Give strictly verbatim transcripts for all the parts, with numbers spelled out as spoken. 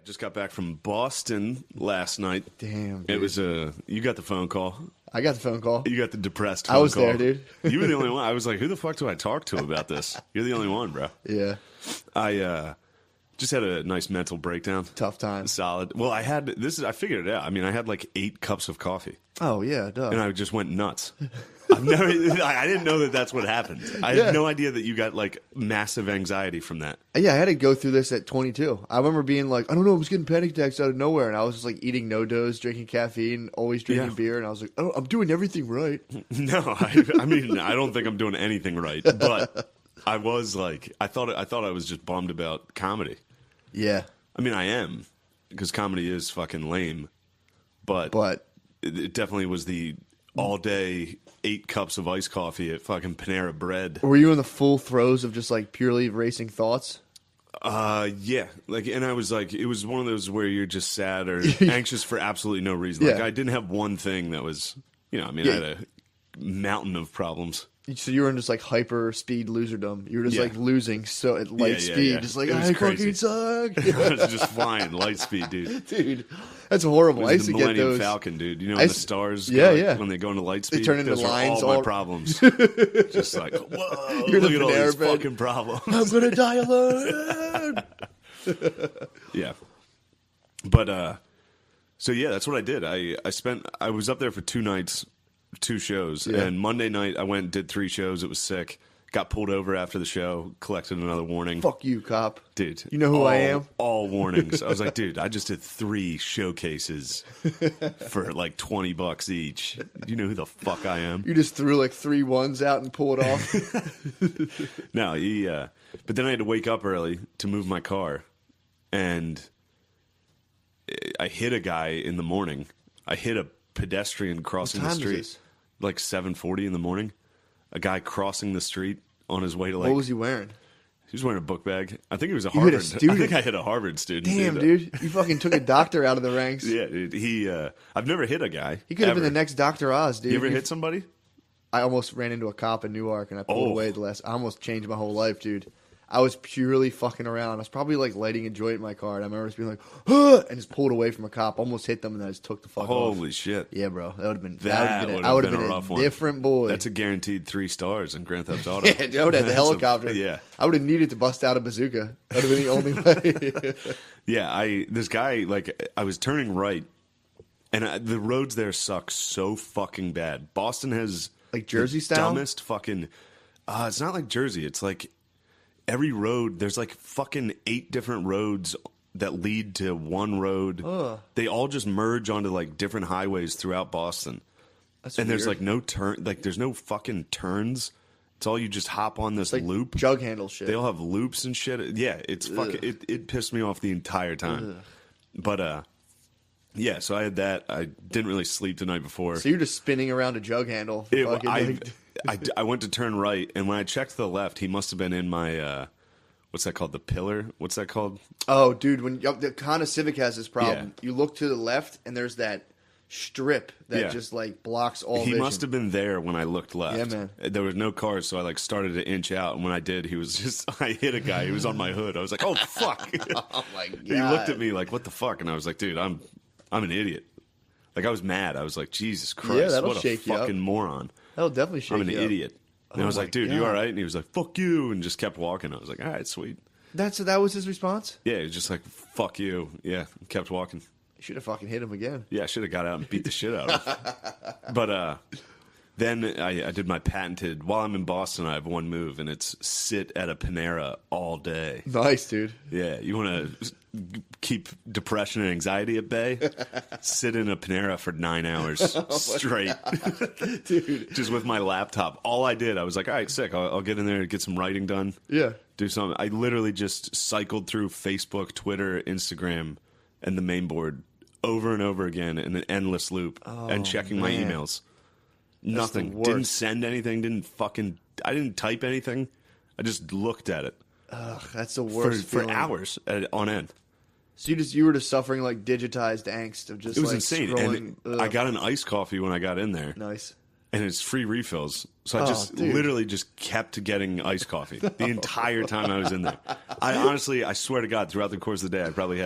Just got back from Boston last night. Damn, dude. It was a. You got the phone call. I got the phone call. You got the depressed phone I was call. there, dude. You were the only one. I was like, who the fuck do I talk to about this? You're the only one, bro. Yeah. I uh, just had a nice mental breakdown. Tough time. Solid. Well, I had this. Is I figured it out. I mean, I had like eight cups of coffee. Oh yeah, duh. And I just went nuts. I've never. I didn't know that that's what happened. I Yeah. had no idea that you got like massive anxiety from that. Yeah, I had to go through this at twenty-two. I remember being like, I don't know, I was getting panic attacks out of nowhere, and I was just like eating no-dos, drinking caffeine, always drinking Yeah. beer, and I was like, oh, I'm doing everything right. No, I, I mean, I don't think I'm doing anything right, but I was like, I thought, I thought I was just bummed about comedy. Yeah, I mean, I am because comedy is fucking lame, but but it, it definitely was the all day eight cups of iced coffee at fucking Panera Bread. were you in the full throes of just like purely racing thoughts? Uh, yeah, like, and I was like, it was one of those where you're just sad or anxious for absolutely no reason. Like, Yeah. I didn't have one thing that was, you know, I mean, I Yeah. had a mountain of problems. So you were in just like hyper speed loserdom. You were just Yeah. like losing so at light Yeah, yeah, speed, yeah. just like It was I crazy. fucking suck, I was just flying light speed, dude. dude. That's horrible. It I was used the to get Millennium those. Falcon, dude. You know, I when the used- stars, Yeah, go, yeah. when they go into light speed, turn into those lines are all, all- my problems. Just like, whoa, You're the look at all these Panera Bread. fucking problems. I'm gonna die alone. Yeah, but uh, so yeah, that's what I did. I I spent. I was up there for two nights, two shows, Yeah. and Monday night I went and did three shows. It was sick. Got pulled over after the show. Collected another warning. Fuck you, cop. Dude, You know who all, I am? All warnings. I was like, dude, I just did three showcases for like twenty bucks each. You know who the fuck I am? You just threw like three ones out and pull it off. No, he. Uh, but then I had to wake up early to move my car, and I hit a guy in the morning. I hit a pedestrian crossing What the time is street, this? like seven forty in the morning. A guy crossing the street on his way to like. What was he wearing? He was wearing a book bag. I think he was a You hit a Harvard. I student? think I hit a Harvard student. Damn, dude. You fucking took a doctor out of the ranks. Yeah, dude. He. Uh, I've never hit a guy. He could have been ever. the next Doctor Oz, dude. You ever You- hit somebody? I almost ran into a cop in Newark and I pulled Oh. away the last. I almost changed my whole life, dude. I was purely fucking around. I was probably like lighting a joint in my car, and I remember just being like, "Huh," and just pulled away from a cop, almost hit them, and then I just took the fuck off. Holy shit! Yeah, bro, that would have been That that would have been, would I have would have been been a a, rough one. different boy. That's a guaranteed three stars in Grand Theft Auto. yeah, I would have the That's a- helicopter. yeah, I would have needed to bust out a bazooka. That would have been the only way. yeah. I this guy like I was turning right, and I, the roads there suck so fucking bad. Boston has Like Jersey the style? dumbest fucking. Uh, it's not like Jersey. It's like every road. There's like fucking eight different roads that lead to one road. Ugh. They all just merge onto like different highways throughout Boston. That's And there's weird. like no turn, like there's no fucking turns. It's all you just hop on this like loop. jug handle shit. They all have loops and shit. Yeah, it's fucking. It, it pissed me off the entire time. But uh, yeah. So I had that. I didn't really sleep the night before. so you're just spinning around a jug handle. It- fucking, I, like- I, I went to turn right, and when I checked to the left, he must have been in my uh, what's that called? The pillar. What's that called? Oh, dude, when yup, the Honda Civic has this problem. Yeah. You look to the left, and there's that strip that Yeah. just like blocks all He vision. must have been there when I looked left. Yeah, man. There was no cars, so I like started to inch out, and when I did, he was just. I hit a guy. He was on my hood. I was like, "Oh fuck!" Oh my god! He looked at me like, "What the fuck?" And I was like, "Dude, I'm, I'm an idiot." Like I was mad. I was like, "Jesus Christ, that'll what a shake you up. fucking moron!" That'll definitely shake I'm an you up. idiot. And Oh I was my like, "Dude, you God. all right?" And he was like, "Fuck you," and just kept walking. I was like, "All right, sweet." That's that was his response. Yeah, he was just like, "Fuck you." Yeah, kept walking. You should have fucking hit him again. Yeah, I should have got out and beat the shit out of him. But uh, then I, I did my patented. While I'm in Boston, I have one move, and it's sit at a Panera all day. Nice, dude. Yeah, you want to keep depression and anxiety at bay? Sit in a Panera for nine hours straight, Dude. just with my laptop. All I did, I was like, all right, sick. I'll, I'll get in there and get some writing done. Yeah. Do something. I literally just cycled through Facebook, Twitter, Instagram, and the main board over and over again in an endless loop and checking my man. emails. the Nothing. worst. Didn't send anything. Didn't fucking. I didn't type anything. I just looked at it Ugh, that's the for, worst for feeling. hours at, on end. So you just you were just suffering like digitized angst of just It was like insane. scrolling. And Ugh. I got an iced coffee when I got in there, nice. and it's free refills. So I Oh, just dude. literally just kept getting iced coffee the entire time I was in there. I honestly, I swear to God, throughout the course of the day, I probably had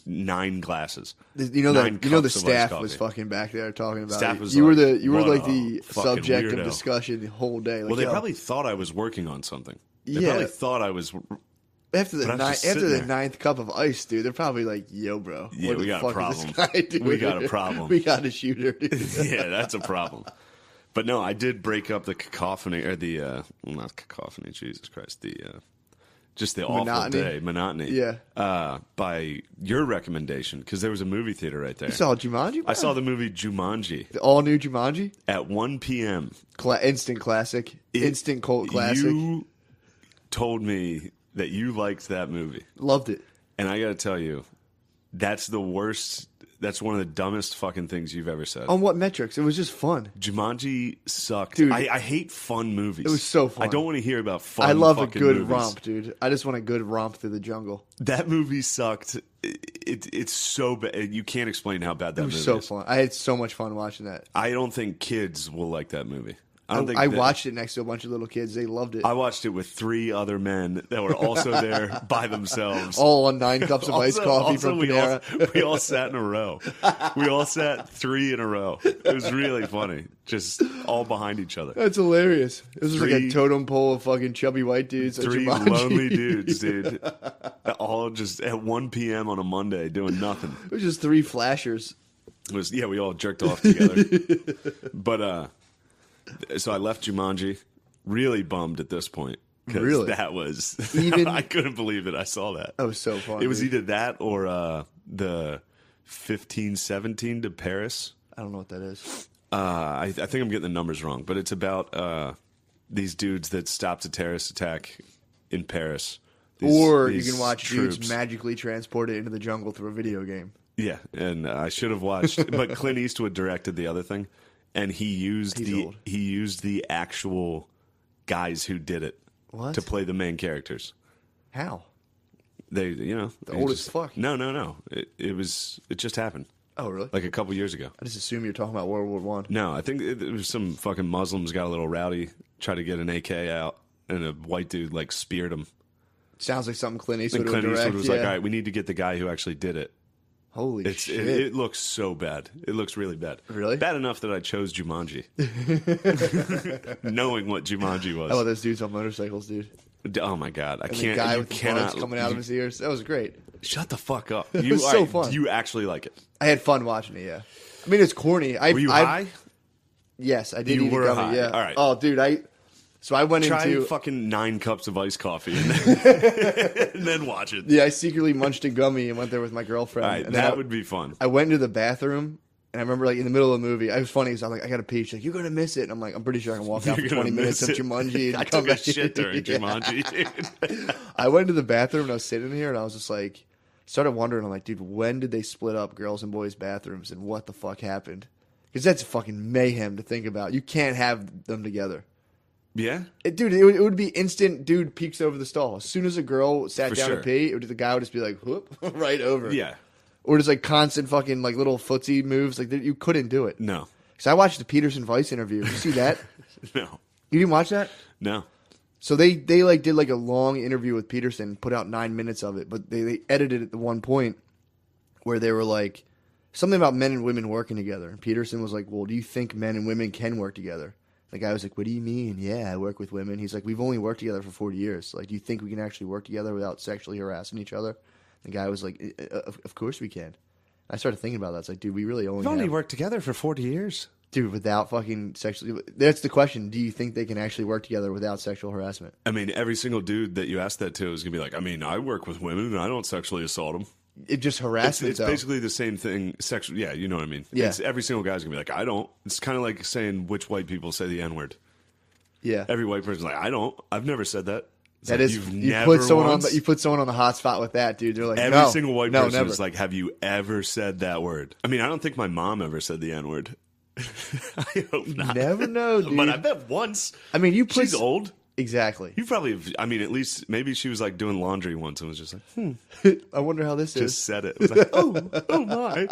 nine glasses. You know Nine that you know the cups of iced staff coffee. was fucking back there talking about Staff it. was you were like, the you were "What like a the fucking subject weirdo." of discussion the whole day. Like, Well, they yo, probably thought I was working on something. They Yeah. probably thought I was. after the but I was ninth just after sitting the there. ninth cup of ice, dude. They're probably like, "Yo, bro, Yeah, what we the got a fuck is this problem. guy doing? We got a problem. we got a shooter." Dude. Yeah, that's a problem. But no, I did break up the cacophony or the uh, well, not cacophony. Jesus Christ, the uh, just the awful Monotony? day monotony. Yeah. uh, by your recommendation because there was a movie theater right there. You saw Jumanji? I saw the movie Jumanji the all new Jumanji. at one p.m. Cla- instant classic, It- instant cult classic. You told me that you liked that movie, Loved it. and I got to tell you, that's the worst. That's one of the dumbest fucking things you've ever said. On what metrics? It was just fun. Jumanji sucked. Dude. I, I hate fun movies. It was so fun. I don't want to hear about fun I love a fucking good movies. romp, dude. I just want a good romp through the jungle. That movie sucked. It, it, it's so bad. You can't explain how bad that It was movie so is. fun. I had so much fun watching that. I don't think kids will like that movie. I I, don't think I that- watched it next to a bunch of little kids. They loved it. I watched it with three other men that were also there by themselves. all on nine cups of iced Also- coffee also from we Panera. all, we all sat in a row. We all sat three in a row. It was really funny. Just all behind each other. That's hilarious. It was just like a Three- totem pole of fucking chubby white dudes. at Three Jumanji. lonely dudes, dude. All just at one p.m. on a Monday doing nothing. It was just three flashers. It was yeah, we all jerked off together. But uh so I left Jumanji really bummed at this point. 'Cause Really? that was Even- I couldn't believe it. I saw that. That was so fun. It was dude. either that or uh the fifteen seventeen to Paris. I don't know what that is. Uh I, I think I'm getting the numbers wrong, but it's about uh these dudes that stopped a terrorist attack in Paris. These- Or you these can watch troops. dudes magically transported into the jungle through a video game. Yeah, and uh, I should have watched, but Clint Eastwood directed the other thing, and he used He's the old. he used the actual guys who did it What? to play the main characters. How? They, you know, The they old as just- fuck. No, no, no. It, it was it just happened Oh, really? like a couple years ago. I just assume you're talking about World War One. No, I think it, it was some fucking Muslims got a little rowdy, tried to get an A K out, and a white dude like speared him. Sounds like something Clint And Eastwood would Clint direct. Eastwood was yeah. like, "All right, we need to get the guy who actually did it." Holy It's shit! it, it looks so bad. It looks really bad. Really? Bad enough that I chose Jumanji, knowing what Jumanji was. I love those dudes on motorcycles, dude. Oh my god, I And can't. the guy you with the cannot buds coming out of his ears. That was great. Shut the fuck up. You was so I- fun. You actually like it? I had fun watching it. Yeah. I mean, it's corny. I, Were you I, high? Yes, I did You eat were a gummy. high. Yeah. All right. Oh, dude, I. So I went Try into. fucking nine cups of iced coffee and then, and then watch it. Yeah, I secretly munched a gummy and went there with my girlfriend. All right, and then that I, would be fun. I went into the bathroom, and I remember like in the middle of the movie, I was funny because I was like, I got to pee. She's like, you're gonna miss it, and I'm like, I'm pretty sure I can walk out for You're gonna twenty minutes of miss it. Jumanji. And I come took a back. shit during Yeah. Jumanji, dude. I went to the bathroom and I was sitting here and I was just like, started wondering. I'm like, dude, when did they split up girls and boys bathrooms and what the fuck happened? Because that's fucking mayhem to think about. You can't have them together. Yeah, It, dude, it would, it would be instant. Dude peeks over the stall. As soon as a girl sat For down sure. to pee, it would, the guy would just be like, whoop, right over. yeah. Or just like constant fucking like little footsie moves. Like you couldn't do it. No, Because I watched the Peterson Vice interview. Did you see that? no, You didn't watch that? no. So they, they like did like a long interview with Peterson, put out nine minutes of it, but they, they edited it at the one point where they were like something about men and women working together. And Peterson was like, well, do you think men and women can work together? The guy was like, what do you mean? Yeah, I work with women. He's like, we've only worked together for forty years. Like, do you think we can actually work together without sexually harassing each other? The guy was like, "Uh, uh, of, of course we can. I started thinking about that. It's like, dude, we really only, We've only have- worked together for forty years. dude, without fucking sexually. That's the question. Do you think they can actually work together without sexual harassment? I mean, every single dude that you ask that to is gonna be like, I mean, I work with women and I don't sexually assault them. It just It's, harassment. it's though. basically the same thing. Sexual, yeah, you know what I mean. Yeah. It's, every single guy's gonna be like, I don't. It's kind of like saying which white people say the N word. yeah. Every white person's like, I don't. I've never said that. It's That like, is, you've you never put someone once? on the, you put someone on the hot spot with that, dude. They're like, Every no, single white no, person never. is like, have you ever said that word? I mean, I don't think my mom ever said the N word. I hope not. Never know, dude. But I bet once. I mean, you put She's old. exactly. You probably, have, I mean, at least maybe she was like doing laundry once and was just like, hmm, I wonder how this just is. said it. It was like, oh, oh my.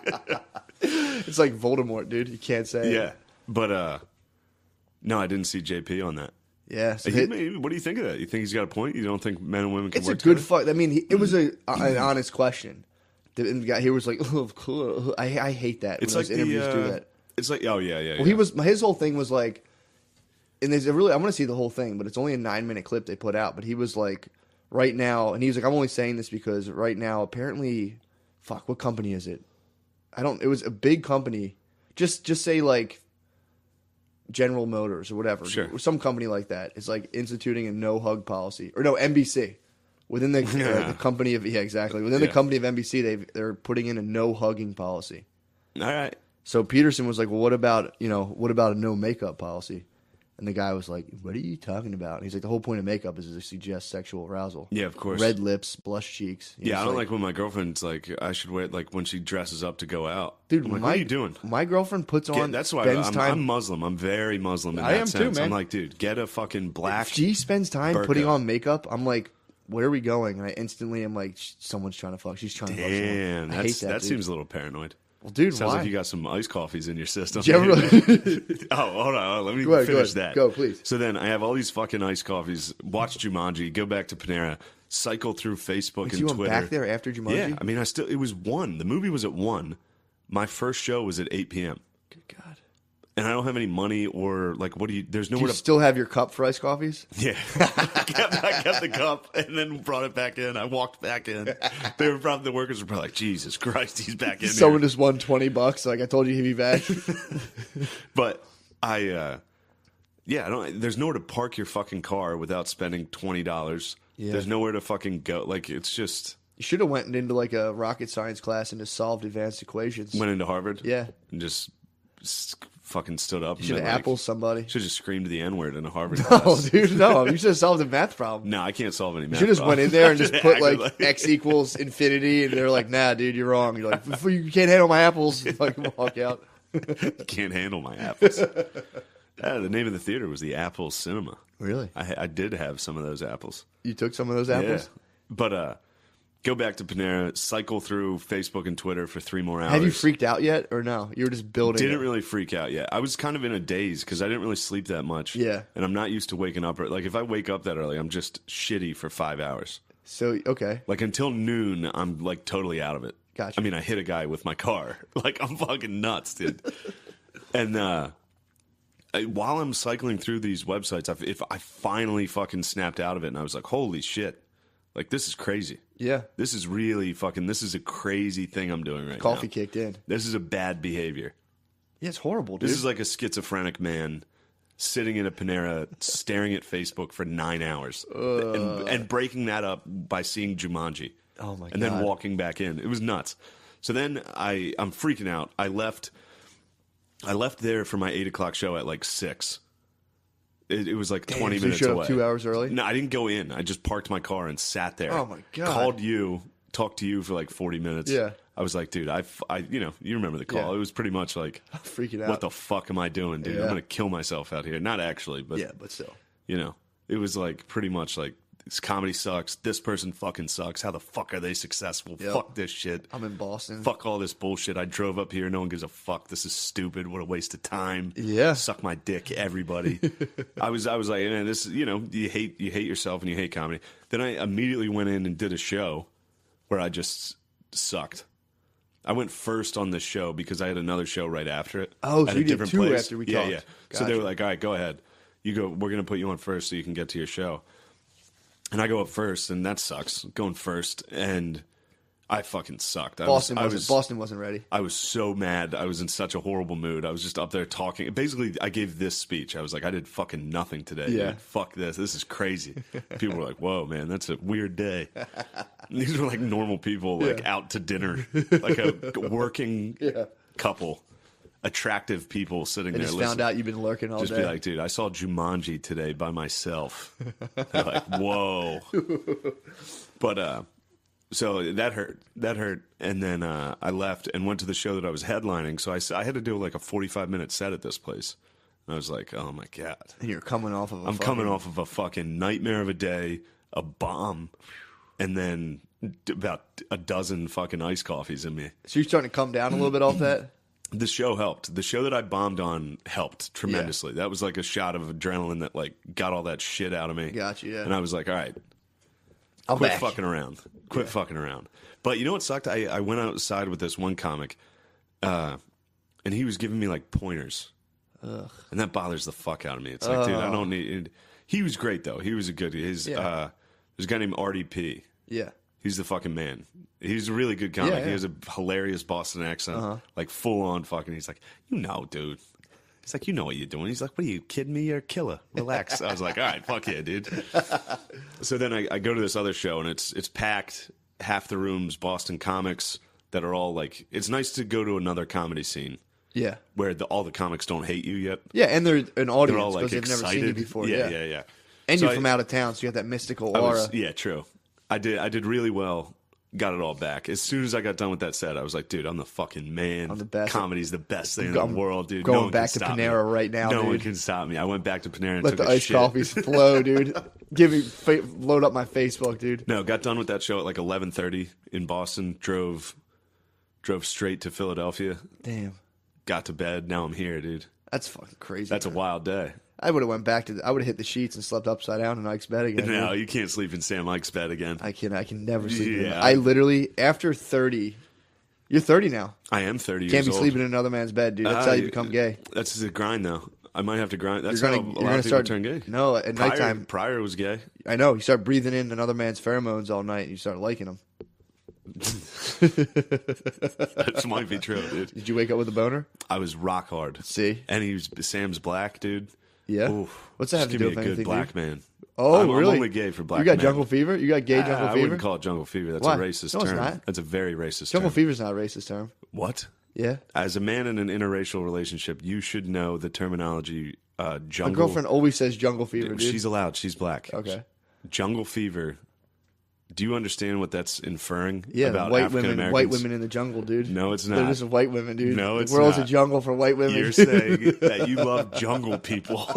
It's like Voldemort, dude. You can't say. it. Yeah, but uh, no, I didn't see J P on that. Yeah. So He it- may- what do you think of that? You think he's got a point? You don't think men and women can it's a work good together? fuck. I mean, he, it was a an honest question. The, and the guy here was like, oh, cool. I, I hate that. It's when like those interviews the, uh, do that. It's like, oh yeah, yeah. Well, yeah. he was his whole thing was like, and there's a really I want to see the whole thing, but it's only a nine minute clip they put out. But he was like, right now, and he was like, I'm only saying this because right now, apparently, fuck, what company is it? I don't. It was a big company. Just just say like General Motors or whatever. Sure. Some company like that is like instituting a no hug policy or no N B C. Within the, uh, the company of yeah exactly within Yeah. the company of N B C they they're putting in a no hugging policy. All right. So Peterson was like, well, what about you know what about a no makeup policy? And the guy was like, what are you talking about? And he's like, the whole point of makeup is to suggest sexual arousal. Yeah, of course. Red lips, blush cheeks. He Yeah, was I don't like, when my girlfriend's like, I should wait, like when she dresses up to go out. dude. I'm like, my, what are you doing? My girlfriend puts Get- on. that's why Ben's I'm, time. I'm Muslim. I'm very Muslim in I that am too, sense. man. I'm like, dude, get a fucking black. If she spends time burqa. putting on makeup, I'm like, where are we going? And I instantly am like, "Sh- someone's trying to fuck. She's trying to fuck someone. Damn, I that's, hate that. that dude. seems a little paranoid. Well, dude, Sounds why? like you got some iced coffees in your system. Did you ever- oh, hold on, hold on. Let me Go ahead, go finish ahead. that. Go, please. So then I have all these fucking iced coffees. Watch Jumanji. Go back to Panera. Cycle through Facebook Wait, so and you went Twitter. back there after Jumanji? Yeah, I mean, I still. It was one. The movie was at one. My first show was at eight p.m. Good God. And I don't have any money or like. What do you? There's Do nowhere you to. still have your cup for iced coffees? Yeah, I, kept, I kept the cup and then brought it back in. I walked back in. They were probably the workers were probably like, Jesus Christ, he's back in Someone here. just won twenty bucks. Like I told you, he'd be back. But I, uh, yeah, I don't. There's nowhere to park your fucking car without spending twenty dollars. Yeah. There's nowhere to fucking go. Like it's just You should have went into like a rocket science class and just solved advanced equations. went into Harvard. Yeah. and just s- fucking stood up. You should and have been apple somebody. Should have just screamed the N word in a Harvard Oh, class. dude, no. You should have solved a math problem. No, I can't solve any You math. should have just went in there and just problems. put like Acted x equals infinity, and they're like, "Nah, dude, you're wrong." You're like, "You can't handle my apples." Like walk out. Can't handle my apples. Uh, the name of the theater was the Apple Cinema. Really? I, I did have some of those apples. You took some of those apples? Yeah. But uh, go back to Panera, cycle through Facebook and Twitter for three more hours. Have you freaked out yet, or no? You were just building. Didn't it. really freak out yet. I was kind of in a daze because I didn't really sleep that much. Yeah. And I'm not used to waking up. Like, if I wake up that early, I'm just shitty for five hours. So okay, Like, until noon, I'm, like, totally out of it. Gotcha. I mean, I hit a guy with my car. Like, I'm fucking nuts, dude. And, uh... I, while I'm cycling through these websites, I, if I finally fucking snapped out of it, and I was like, "Holy shit! Like this is crazy. yeah. This is really fucking. This is a crazy thing I'm doing right Coffee now. kicked in. This is a bad behavior. Yeah, it's horrible, dude. This is like a schizophrenic man sitting in a Panera, staring at Facebook for nine hours, and, and breaking that up by seeing Jumanji. Oh, my And then God. walking back in. It was nuts. So then I, I'm freaking out. I left. I left there for my eight o'clock show at like six. It, it was like Damn, twenty so you minutes showed up away. two hours early? No, I didn't go in. I just parked my car and sat there. Oh, my God. Called you, talked to you for like forty minutes. Yeah. I was like, dude, I, f- I- you know, you remember the call. Yeah. It was pretty much like, freaking out. what the fuck am I doing, dude? I'm Yeah. gonna kill myself out here. Not actually, but Yeah, but still. you know, it was like pretty much like this comedy sucks. This person fucking sucks. How the fuck are they successful? Yep. Fuck this shit. I'm in Boston. Fuck all this bullshit. I drove up here. No one gives a fuck. This is stupid. What a waste of time. Yeah. Suck my dick, everybody. I was, I was like, man, this, you know, you hate, you hate yourself and you hate comedy. Then I immediately went in and did a show where I just sucked. I went first on this show because I had another show right after it. Oh, so at a you did different two place. after we yeah, talked. Yeah, So they were Gotcha. like, all right, go ahead. You go. We're gonna put you on first so you can get to your show. And I go up first, and that sucks. Going first, and I fucking sucked. I Boston was, I wasn't. was, Boston wasn't ready. I was so mad. I was in such a horrible mood. I was just up there talking. Basically, I gave this speech. I was like, I did fucking nothing today. Yeah. Dude. Fuck this. This is crazy. People were like, whoa, man, that's a weird day. These were like normal people, like Yeah. out to dinner, like a working Yeah. couple, attractive people sitting I there just listening. found out you've been lurking all Just day. be like, dude, I saw Jumanji today by myself. They're like, whoa. But uh, so that hurt. That hurt. And then uh, I left and went to the show that I was headlining. So I, s- I had to do like a forty-five minute set at this place. And I was like, oh my God. and you're coming off of a I'm fucking- coming off of a fucking nightmare of a day, a bomb, and then d- about a dozen fucking iced coffees in me. So you're starting to come down a little bit off that? The show helped. The show that I bombed on helped tremendously. That was like a shot of adrenaline that like got all that shit out of me. Gotcha, yeah. And I was like, all right, I'm quit back. fucking around. Quit Yeah. fucking around. But you know what sucked? I, I went outside with this one comic, uh, and he was giving me like pointers. Ugh. And that bothers the fuck out of me. It's like, dude, I don't need. He was great though. He was a good. His Yeah. uh, there's a guy named R D P. Yeah. He's the fucking man. He's a really good comic. Yeah, yeah. He has a hilarious Boston accent, Uh-huh. like full on fucking. He's like, you know, dude. He's like, you know what you're doing. He's like, what are you kidding me? You're a killer. Relax. I was like, all right, fuck yeah, dude. So then I, I go to this other show and it's it's packed. Half the room's Boston comics that are all like. It's nice to go to another comedy scene Yeah. where the, all the comics don't hate you yet. Yeah, and they're an They're audience all like because they've excited. never seen you before. Yeah, Yeah, yeah, yeah. And So you're I- from out of town, so you got that mystical I aura. was, yeah, true. I did. I did really well. Got it all back. As soon as I got done with that set, I was like, dude, I'm the fucking man. I'm the best. Comedy's the best thing in I'm the world, dude. going no one back can to stop Panera me. right now, No one dude. can stop me. I went back to Panera and Let took the a iced shit. coffees flow, dude. Give me fa- load up my Facebook, dude. No, got done with that show at like eleven thirty in Boston. Drove, drove straight to Philadelphia. Damn, Got to bed. Now I'm here, dude. that's fucking crazy. That's a wild day. I would have went back to. The, I would have hit the sheets and slept upside down in Ike's bed again. No, dude. you can't sleep in Sam Mike's bed again. I can. I can never sleep. in Yeah. I literally after thirty. You're thirty now. I am thirty Can't years be old. sleeping in another man's bed, dude. That's Uh, how you become gay. That's the grind, though. I might have to grind. That's You're how gonna. a You're lot gonna of people start. turn gay. No, at Pryor, nighttime. Pryor was gay. I know. You start breathing in another man's pheromones all night. And you start liking them. That might be true, dude. Did you wake up with a boner? I was rock hard. See. And he was Sam's black, dude. Yeah. Oof. What's that have Just to give do me with a good anything, black dude? man. Oh, I'm, really? I'm only gay for black You got men. jungle fever? You got gay Ah, jungle I fever? wouldn't call it jungle fever. That's Why? a racist No, it's term. not. That's a very racist jungle term. fever's not a racist term. What? Yeah. As a man in an interracial relationship, you should know the terminology uh, jungle. My girlfriend always says jungle fever, dude. She's allowed. She's black. Okay. Jungle fever. Do you understand what that's inferring Yeah, about white African women, Americans? white women in the jungle, dude. No, it's They're not. just white women, dude. No, it's the world's not. a jungle for white women. You're saying that you love jungle people.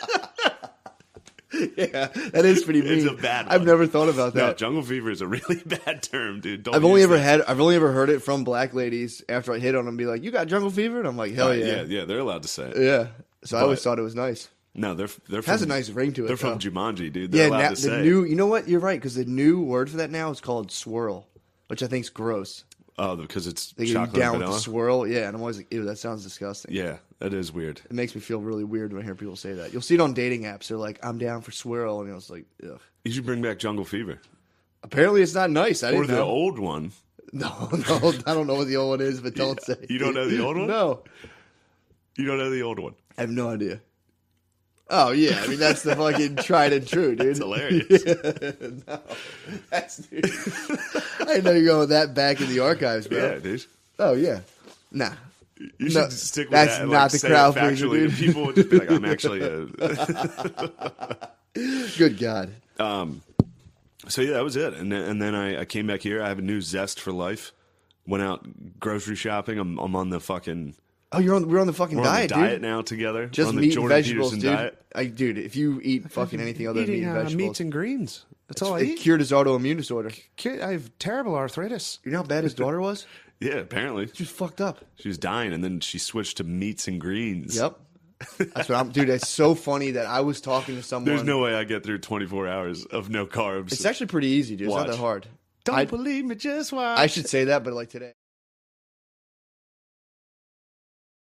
Yeah, that is pretty mean. It's a bad I've one. never thought about No, that. jungle fever is a really bad term, dude. Don't I've only use ever that. had. I've only ever heard it from black ladies after I hit on them. Be like, "You got jungle fever?" And I'm like, "Hell Uh, yeah, yeah, yeah. They're allowed to say it. yeah." So I always But- thought it was nice. No, they're they're It from, has a nice ring to it. They're from though. Jumanji, dude. They're Yeah, allowed now, to the say. new. You know what? You're right because the new word for that now is called swirl, which I think is gross. Oh, because it's They get you chocolate down and with the vanilla. swirl, yeah, and I'm always like, "Ew, that sounds disgusting." Yeah, that is weird. It makes me feel really weird when I hear people say that. You'll see it on dating apps. They're like, "I'm down for swirl," and it's like, ugh. You should bring back jungle fever Apparently, it's not nice. I or didn't the know. old one. No, no, I don't know what the old one is, but don't say. You don't know the old one? No, You don't know the old one. I have no idea. Oh yeah, I mean that's the fucking tried and true, dude. It's hilarious. No, that's dude. I didn't know you were going that back in the archives, bro. Yeah, dude. Oh yeah, nah. You should No, stick with that's that. And, not like, the say crowd it pleaser, factually, dude. and people would just be like, "I'm actually a." Good God. Um, so yeah, that was it, and then, and then I, I came back here. I have a new zest for life. Went out grocery shopping. I'm I'm on the fucking Oh, you're on. We're on the fucking we're diet, on the diet dude. now together. Just we're on the meat and Jordan vegetables, Peterson dude. diet. I, dude, if you eat fucking anything other than meat Eating and uh, vegetables, meats and greens. That's all I it eat. cured his autoimmune disorder. Kid, I have terrible arthritis. You know how bad his daughter was? Yeah, apparently She was fucked up. she was dying, and then she switched to meats and greens. Yep. That's what I'm, dude. It's so funny that I was talking to someone. There's no way I get through twenty-four hours of no carbs. It's actually pretty easy, dude. It's not Watch. that hard. Don't I- believe me, just watch. I should say that, but like today.